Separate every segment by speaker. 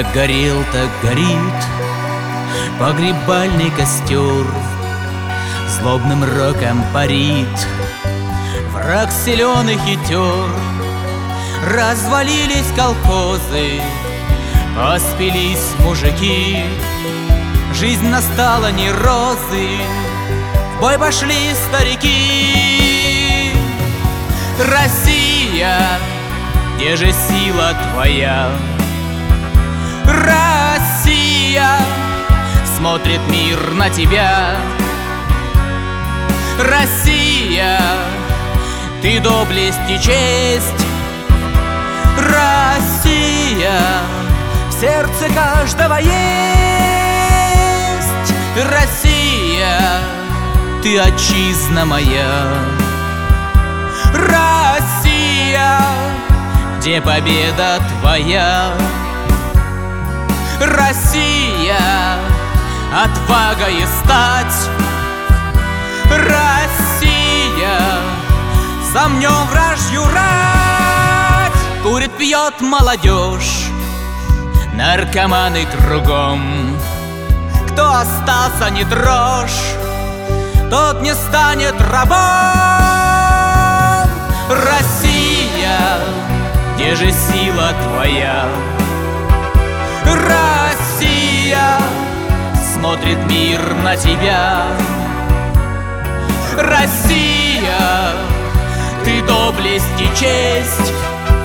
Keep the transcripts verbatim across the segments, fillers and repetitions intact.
Speaker 1: Как горел, так горит погребальный костер, злобным роком парит враг силен и хитер. Развалились колхозы, поспелись мужики, жизнь настала не розы, в бой пошли старики. Россия, где же сила твоя? Россия, смотрит мир на тебя. Россия, ты доблесть и честь. Россия, в сердце каждого есть. Россия, ты отчизна моя. Россия, где победа твоя? Россия, отвага и стать. Россия, сомнем вражью рать. Курит, пьет молодежь, наркоманы кругом. Кто остался, не дрожь, тот не станет рабом. Россия, где же сила твоя? Россия, смотрит мир на тебя. Россия, ты доблесть и честь.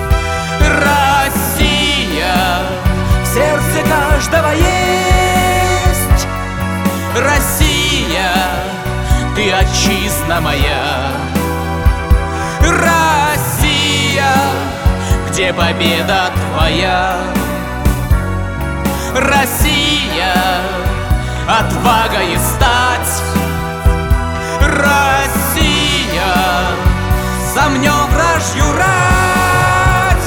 Speaker 1: Россия, в сердце каждого есть. Россия, ты отчизна моя. Россия, где победа твоя? Россия, отвага и стать. Россия, сомнем вражью рать.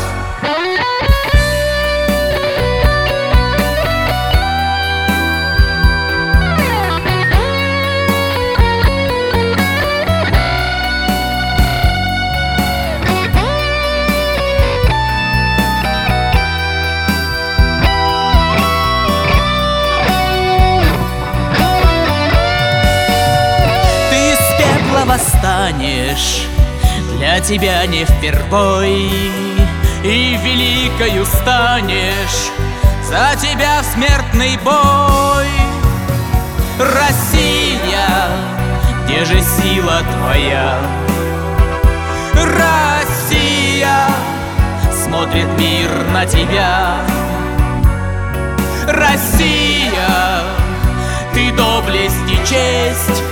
Speaker 1: Восстанешь, для тебя не впервой, и великою станешь, за тебя в смертный бой. Россия, где же сила твоя? Россия, смотрит мир на тебя. Россия, ты доблесть и честь.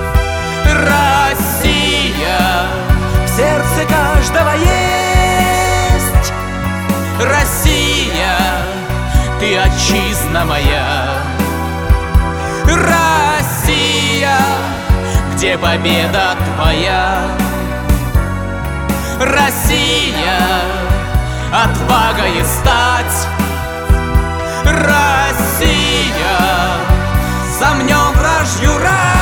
Speaker 1: Россия, в сердце каждого есть. Россия, ты отчизна моя. Россия, где победа твоя? Россия, отвага и стать. Россия, сомнем вражью рать.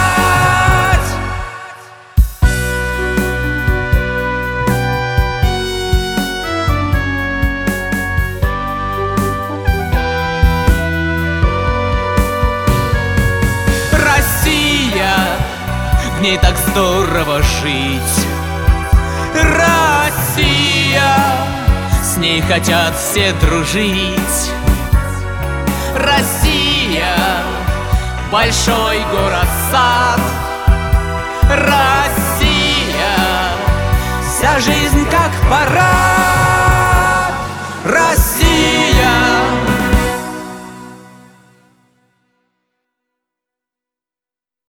Speaker 1: В ней так здорово жить. Россия, с ней хотят все дружить. Россия, большой город-сад. Россия, вся жизнь как парад.